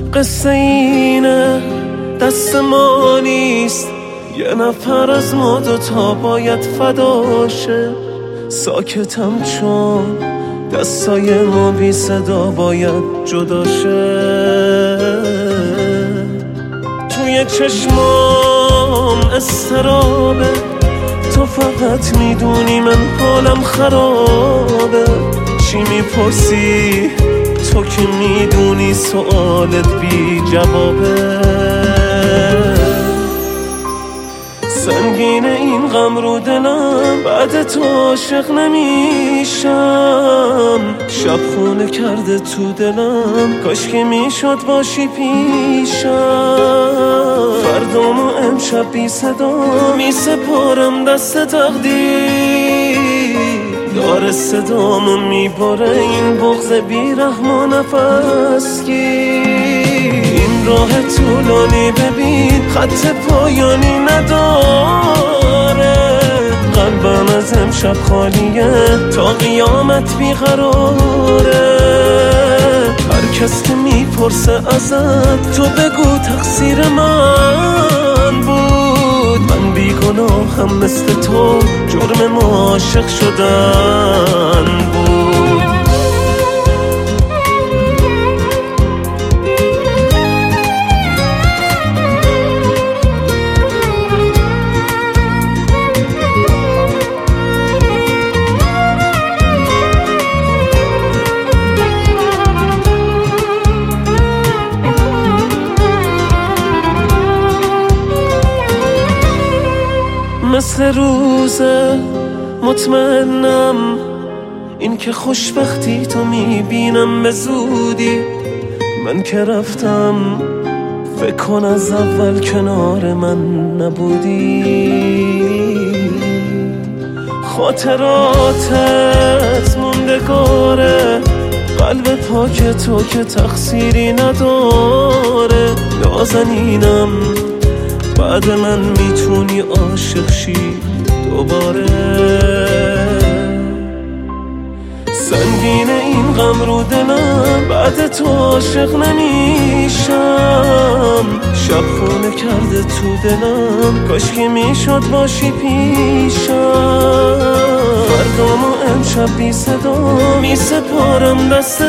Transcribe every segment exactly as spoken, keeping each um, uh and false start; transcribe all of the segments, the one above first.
قصه اینه دست ما نیست، یه نفر از ما دوتا باید فداشه. ساکتم چون دستای ما بی صدا باید جداشه. توی چشمام استرابه، تو فقط میدونی من حالم خرابه. چی میپرسی تو که میدونی سوالت بی جوابه. سنگینه این غم رو دلم، بعد تو عاشق نمیشم. شب خونه کرده تو دلم، کاش که میشد باشی پیشم. فردامو امشب بی صدا می سپارم دست تقدیر. داره صدامو میباره این بغض بیرحم و نفس گیر. این راه طولانی ببین خط پایانی نداره. قلبم از امشب خالیه تا قیامت بیقراره. هر کس که میپرسه ازت تو بگو تقصیر من بود. من بیگناهم مثل تو، جرم ما عاشق شدن بود. مثل روزه مطمئنم این که خوشبختی تو میبینم به زودی. من که رفتم فکر کن از اول کنار من نبودی. خاطراتت موندگاره، قلب پاک تو که تقصیری نداره. نازنینم بعد من میتونی عاشق شی دوباره. سنگینه این غم رو دلم، بعد تو عاشق نمیشم. شب خونه کرده تو دلم، کاش که میشد باشی پیشم. فردامو امشب بی صدا می سپارم دست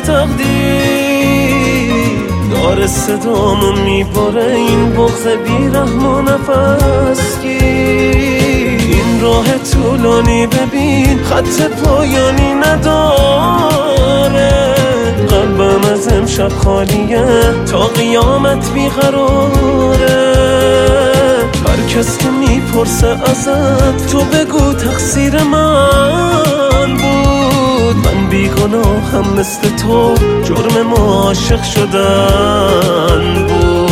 تقدیر. داره صدامو میباره این بغض بیرحم و نفس گیر. این راه طولانی ببین خط پایانی نداره. قلبم از امشب خالیه تا قیامت بیقراره. هر کس که میپرسه ازت تو بگو تقصیر من بود. من بیگناهم مثل تو، جرم ما عاشق شدن بود.